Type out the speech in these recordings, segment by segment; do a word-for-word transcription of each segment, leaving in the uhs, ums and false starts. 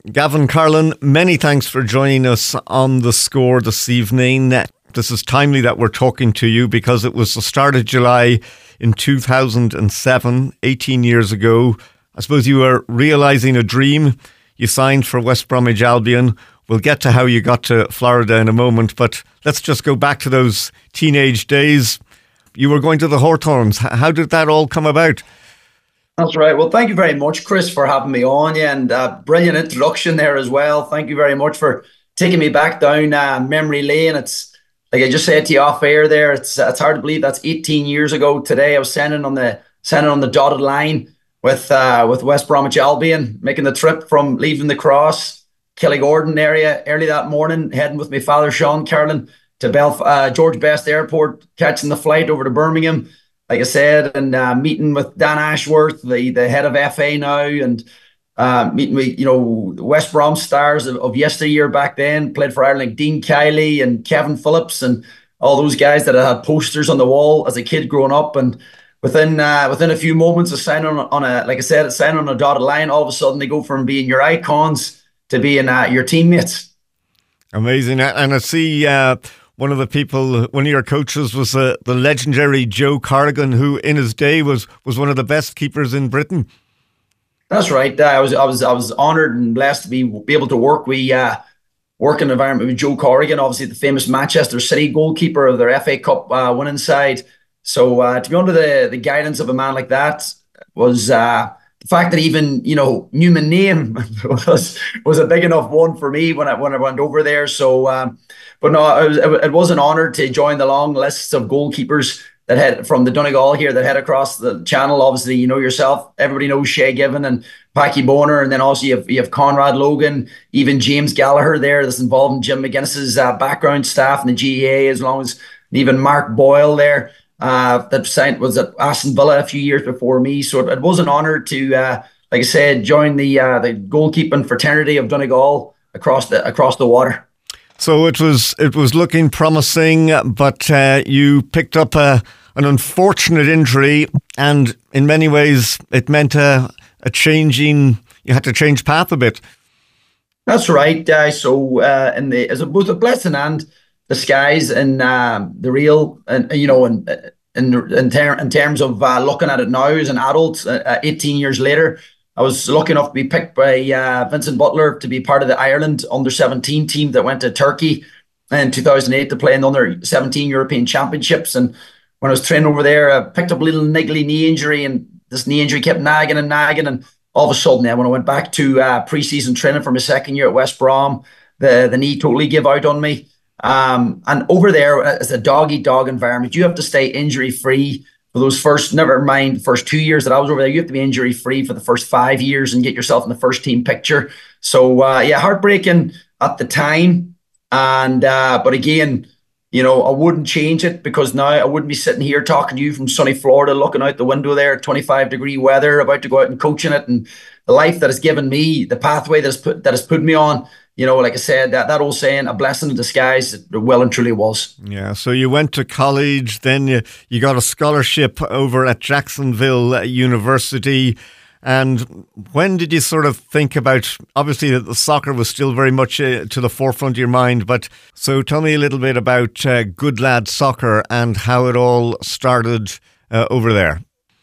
Gavin Carlin, many thanks for joining us on The Score this evening. This is timely that we're talking to you because it was the start of July in two thousand seven, eighteen years ago. I suppose you were realising a dream. You signed for West Bromwich Albion. We'll get to how you got to Florida in a moment, but let's just go back to those teenage days. You were going to the Hawthorns. How did that all come about? That's right. Well, thank you very much, Chris, for having me on. Yeah, and uh, brilliant introduction there as well. Thank you very much for taking me back down uh, memory lane. It's like I just said to you off air there. It's it's hard to believe that's eighteen years ago today. I was sending on the sending on the dotted line with uh, with West Bromwich Albion, making the trip from leaving the Cross, Killigordon area early that morning, heading with my father Sean Carlin to Belf- uh, George Best Airport, catching the flight over to Birmingham. Like I said, and uh, meeting with Dan Ashworth, the, the head of F A now, and uh, meeting with, you know, West Brom stars of, of yesteryear back then, played for Ireland, like Dean Kiley and Kevin Phillips and all those guys that had posters on the wall as a kid growing up. And within uh, within a few moments of signing on, on a, like I said, signing on a dotted line, all of a sudden they go from being your icons to being uh, your teammates. Amazing. And I see... Uh One of the people, one of your coaches was uh, the legendary Joe Corrigan, who in his day was was one of the best keepers in Britain. That's right. Uh, I was I was I was honoured and blessed to be be able to work. We uh, work in an environment with Joe Corrigan, obviously the famous Manchester City goalkeeper of their F A Cup uh, winning side. So uh, to be under the the guidance of a man like that was uh, the fact that even you know knew my name was was a big enough one for me when I when I went over there. So. Um, But no, it was, it was an honour to join the long lists of goalkeepers that head from the Donegal here that head across the channel. Obviously, you know yourself, everybody knows Shay Given and Packy Boner, and then also you have, you have Conrad Logan, even James Gallagher there that's involved in Jim McGuinness's uh, background staff in the G A A, as long as even Mark Boyle there uh, that signed, was at Aston Villa a few years before me. So it, it was an honour to, uh, like I said, join the uh, the goalkeeping fraternity of Donegal across the across the water. So it was it was looking promising, but uh, you picked up a, an unfortunate injury, and in many ways it meant a, a changing. You had to change path a bit. That's right. Uh, so uh, in the as a, both a blessing and disguise, and uh, the real, and you know, in in in, ter- in terms of uh, looking at it now as an adult, uh, eighteen years later. I was lucky enough to be picked by uh, Vincent Butler to be part of the Ireland under seventeen team that went to Turkey in two thousand eight to play in the under seventeen European Championships. And when I was training over there, I picked up a little niggly knee injury, and this knee injury kept nagging and nagging. And all of a sudden, then when I went back to uh, pre-season training for my second year at West Brom, the, the knee totally gave out on me. Um, and over there, it's a dog-eat-dog environment. You have to stay injury-free for those first, never mind the first two years that I was over there. You have to be injury free for the first five years and get yourself in the first team picture. So uh, yeah, heartbreaking at the time. And uh, but again, you know, I wouldn't change it, because now I wouldn't be sitting here talking to you from sunny Florida, looking out the window there, twenty-five degree weather, about to go out and coaching it, and the life that has given me, the pathway that has put that has put me on. You know, like I said, that, that old saying, a blessing in disguise, it well and truly was. Yeah, so you went to college, then you, you got a scholarship over at Jacksonville University. And when did you sort of think about, obviously that the soccer was still very much uh, to the forefront of your mind, but so tell me a little bit about uh, Good Lad Soccer and how it all started uh, over there.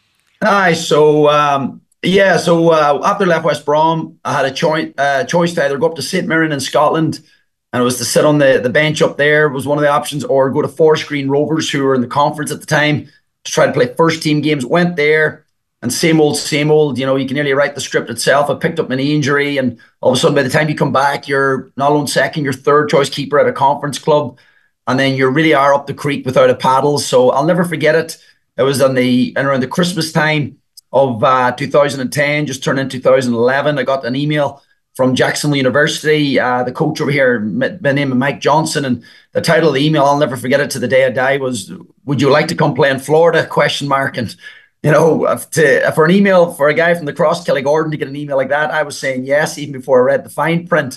Aye, so... Um, Yeah, so uh, after I left West Brom, I had a choi- uh, choice to either go up to Saint Mirren in Scotland, and it was to sit on the, the bench up there was one of the options, or go to Forest Green Rovers, who were in the conference at the time, to try to play first team games. Went there, and same old, same old. You know, you can nearly write the script itself. I picked up an knee injury, and all of a sudden, by the time you come back, you're not alone second, you're third choice keeper at a conference club, and then you really are up the creek without a paddle. So I'll never forget it. It was on the around the Christmas time of uh, two thousand ten, just turned in two thousand eleven. I got an email from Jacksonville University, uh, the coach over here, by the name of Mike Johnson, and the title of the email, I'll never forget it to the day I die, was, "Would you like to come play in Florida?" Question mark. And you know, to, for an email, for a guy from the Cross, Killigordon, to get an email like that, I was saying yes, even before I read the fine print.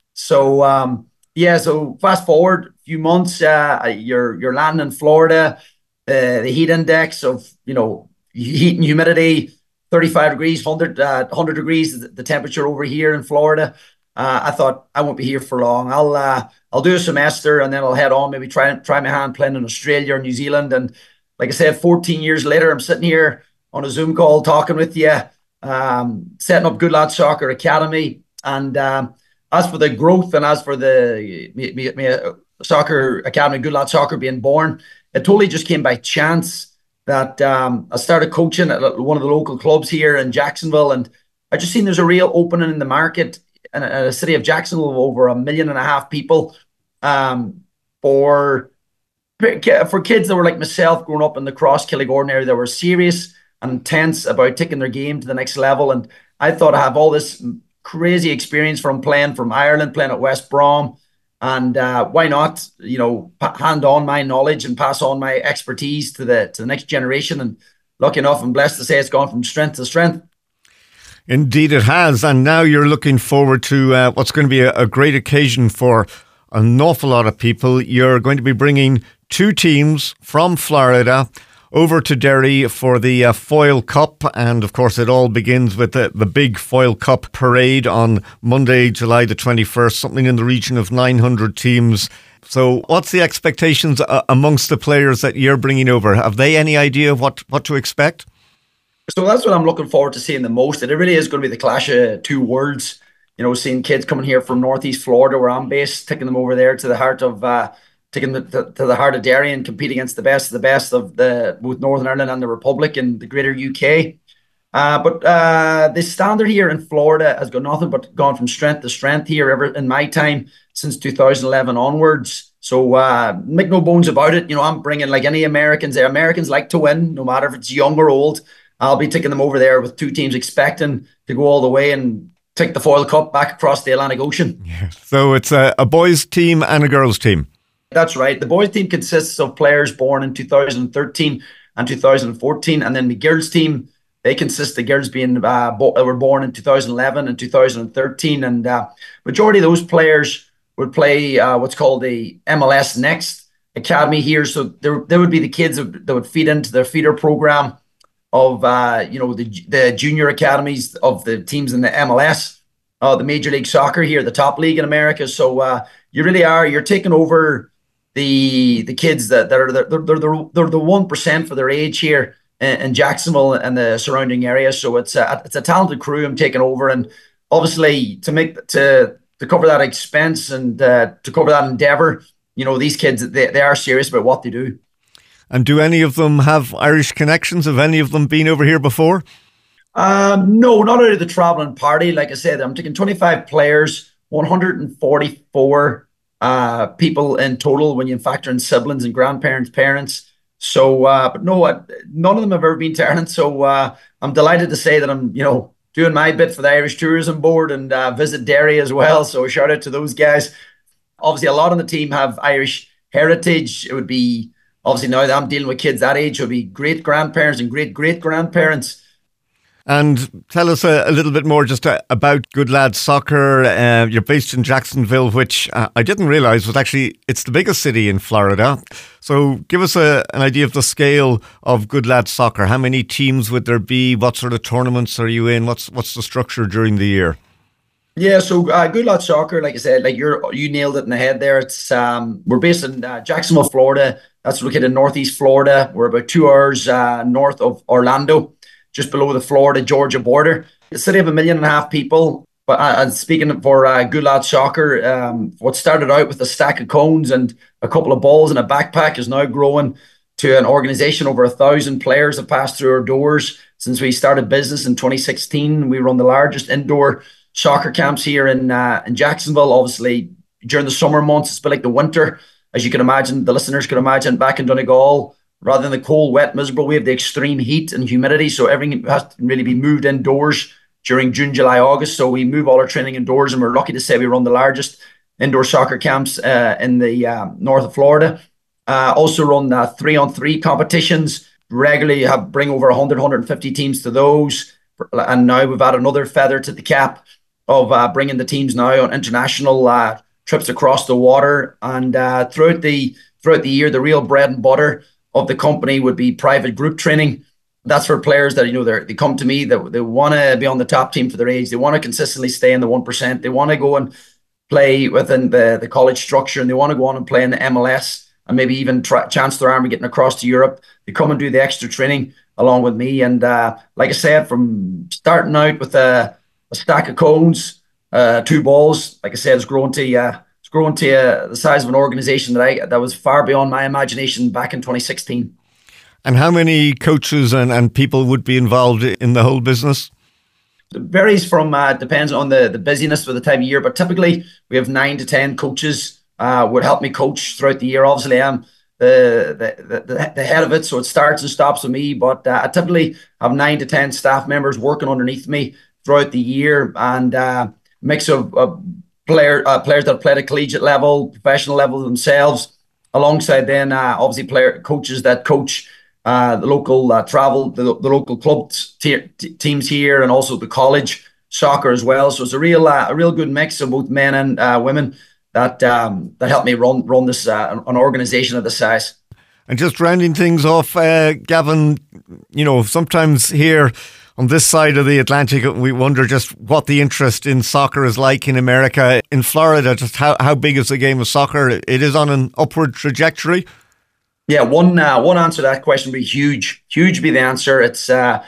So um, yeah, so fast forward a few months, uh, you're you're landing in Florida, uh, the heat index of, you know, heat and humidity, thirty-five degrees, one hundred, uh, one hundred degrees, the temperature over here in Florida. Uh, I thought I won't be here for long. I'll uh, I'll do a semester and then I'll head on. Maybe try try my hand playing in Australia or New Zealand. And like I said, fourteen years later, I'm sitting here on a Zoom call talking with you, um, setting up Good Lad Soccer Academy. And um, as for the growth and as for the me, me, me, uh, soccer academy, Good Lad Soccer being born, it totally just came by chance that um, I started coaching at one of the local clubs here in Jacksonville, and I just seen there's a real opening in the market in a, in a city of Jacksonville of over a million and a half people, um, for for kids that were like myself, growing up in the Cross Killigorn area, that were serious and intense about taking their game to the next level. And I thought I have all this crazy experience from playing from Ireland, playing at West Brom, and uh, why not, you know, hand on my knowledge and pass on my expertise to the to the next generation. And lucky enough, I'm blessed to say it's gone from strength to strength. Indeed it has. And now you're looking forward to uh, what's going to be a, a great occasion for an awful lot of people. You're going to be bringing two teams from Florida over to Derry for the uh, Foyle Cup. And of course, it all begins with the, the big Foyle Cup parade on Monday, July the twenty-first, something in the region of nine hundred teams. So what's the expectations uh, amongst the players that you're bringing over? Have they any idea what, what to expect? So that's what I'm looking forward to seeing the most. And it really is going to be the clash of two worlds. You know, seeing kids coming here from Northeast Florida, where I'm based, taking them over there to the heart of uh, taking them to, to the heart of Derry and compete against the best of the best of the both Northern Ireland and the Republic and the greater U K. Uh, but uh, the standard here in Florida has got nothing but gone from strength to strength here ever in my time since two thousand eleven onwards. So uh, make no bones about it. You know, I'm bringing, like any Americans there. Americans like to win, no matter if it's young or old. I'll be taking them over there with two teams expecting to go all the way and take the Foyle Cup back across the Atlantic Ocean. Yeah. So it's a, a boys team and a girls team. That's right. The boys team consists of players born in two thousand thirteen and two thousand fourteen. And then the girls team, they consist of girls being uh, bo- were born in two thousand eleven and two thousand thirteen. And uh, majority of those players would play uh, what's called the M L S Next Academy here. So there, there would be the kids that would feed into their feeder program of uh, you know the the junior academies of the teams in the M L S, uh, the Major League Soccer here, the top league in America. So uh, you really are you're taking over the the kids that, that are they're they're they're, they're the one percent for their age here in, in Jacksonville and the surrounding area. So it's a it's a talented crew I'm taking over, and obviously to make to to cover that expense and uh, to cover that endeavor, you know, these kids they they are serious about what they do. And do any of them have Irish connections? Have any of them been over here before? Um, no, not out of the traveling party. Like I said, I'm taking twenty-five players, one hundred forty-four uh, people in total when you factor in siblings and grandparents, parents. So, uh, but no, I, none of them have ever been to Ireland. So uh, I'm delighted to say that I'm, you know, doing my bit for the Irish Tourism Board and uh, visit Derry as well. So shout out to those guys. Obviously, a lot on the team have Irish heritage. It would be obviously now that I'm dealing with kids that age, it would be great grandparents and great great grandparents. And tell us a, a little bit more just uh, about Good Lad Soccer. Uh, you're based in Jacksonville, which uh, I didn't realise was actually, it's the biggest city in Florida. So give us a, an idea of the scale of Good Lad Soccer. How many teams would there be? What sort of tournaments are you in? What's what's the structure during the year? Yeah, so uh, Good Lad Soccer, like I said, like you're you nailed it in the head there. It's um, we're based in uh, Jacksonville, Florida. That's located in Northeast Florida. We're about two hours uh, north of Orlando, just below the Florida-Georgia border. A city of a million and a half people. But uh, and speaking for uh, Good Lad Soccer, um, what started out with a stack of cones and a couple of balls in a backpack is now growing to an organization. Over a thousand players have passed through our doors since we started business in twenty sixteen. We run the largest indoor soccer camps here in uh, in Jacksonville. Obviously, during the summer months, it's a bit like the winter. As you can imagine, the listeners can imagine, back in Donegal, rather than the cold, wet, miserable, we have the extreme heat and humidity. So everything has to really be moved indoors during June, July, August. So we move all our training indoors, and we're lucky to say we run the largest indoor soccer camps uh, in the uh, north of Florida. Uh, also run uh, three-on-three competitions. Regularly have bring over one hundred, one hundred fifty teams to those. And now we've added another feather to the cap of uh, bringing the teams now on international uh, trips across the water. And uh, throughout the throughout the year, the real bread and butter of the company would be private group training. That's for players that, you know, they they come to me, that they want to be on the top team for their age. They want to consistently stay in the one percent. They want to go and play within the, the college structure, and they want to go on and play in the M L S and maybe even try, chance their arm of getting across to Europe. They come and do the extra training along with me. And uh, like I said, from starting out with a, a stack of cones, uh, two balls, like I said, it's grown to uh, it's grown to uh, the size of an organization that I that was far beyond my imagination back in twenty sixteen. And how many coaches and, and people would be involved in the whole business? It varies from, uh, depends on the, the busyness for the time of year, but typically we have nine to ten coaches uh, would help me coach throughout the year. Obviously, I'm the, the, the, the head of it, so it starts and stops with me, but uh, I typically have nine to ten staff members working underneath me throughout the year, and uh, mix of, of player, uh, players that have played at collegiate level, professional level themselves, alongside then uh, obviously player coaches that coach Uh, the local uh, travel, the, the local club t- t- teams here, and also the college soccer as well. So it's a real, uh, a real good mix of both men and uh, women that um, that help me run run this uh, an organization of this size. And just rounding things off, uh, Gavin, you know, sometimes here on this side of the Atlantic, we wonder just what the interest in soccer is like in America. In Florida, just how, how big is the game of soccer? It is on an upward trajectory. Yeah, one uh, one answer to that question would be huge. Huge would be the answer. It's uh,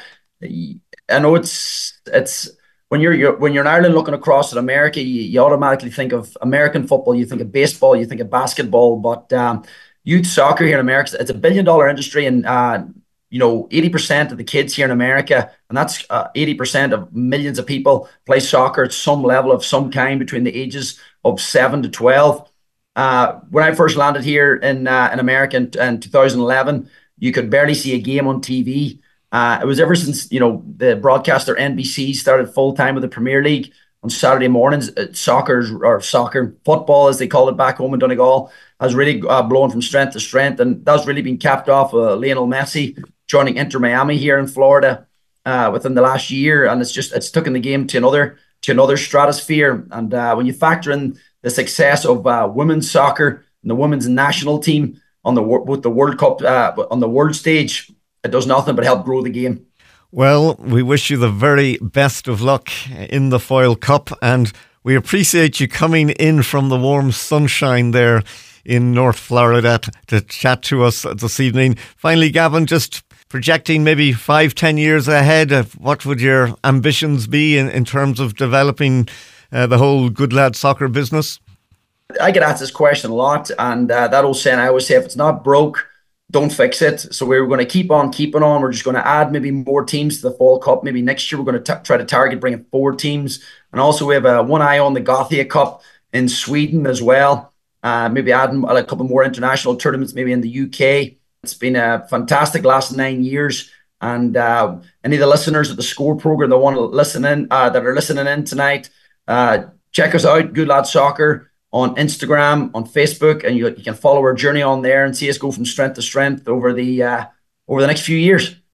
I know it's it's when you're, you're when you're in Ireland looking across at America, you, you automatically think of American football, you think of baseball, you think of basketball, but um, youth soccer here in America, it's a billion dollar industry, and uh, you know, eighty percent of the kids here in America, and that's uh, eighty percent of millions of people play soccer at some level of some kind between the ages of seven to twelve. Uh, when I first landed here in uh, in America in, in two thousand eleven, you could barely see a game on T V. Uh, it was ever since, you know, the broadcaster N B C started full time with the Premier League on Saturday mornings. Uh, soccer or soccer football, as they call it back home in Donegal, has really uh, blown from strength to strength, and that's really been capped off uh, Lionel Messi joining Inter Miami here in Florida uh, within the last year, and it's just it's taken the game to another to another stratosphere. And uh, when you factor in the success of uh, women's soccer and the women's national team on the with the World Cup uh, on the world stage, it does nothing but help grow the game. Well, we wish you the very best of luck in the Foyle Cup, and we appreciate you coming in from the warm sunshine there in North Florida to, to chat to us this evening. Finally, Gavin, just projecting maybe five, ten years ahead, what would your ambitions be in, in terms of developing Uh, the whole Good Lad soccer business? I get asked this question a lot, and uh, that old saying I always say, if it's not broke, don't fix it. So we're going to keep on keeping on. We're just going to add maybe more teams to the Fall Cup. Maybe next year we're going to t- try to target bringing four teams. And also we have uh, one eye on the Gothia Cup in Sweden as well. Uh, maybe adding a couple more international tournaments, maybe in the U K. It's been a fantastic last nine years. And uh, any of the listeners of the Score program that want to listen in, uh, that are listening in tonight, Uh, check us out, Good Lad Soccer, on Instagram, on Facebook, and you, you can follow our journey on there and see us go from strength to strength over the uh, over the next few years.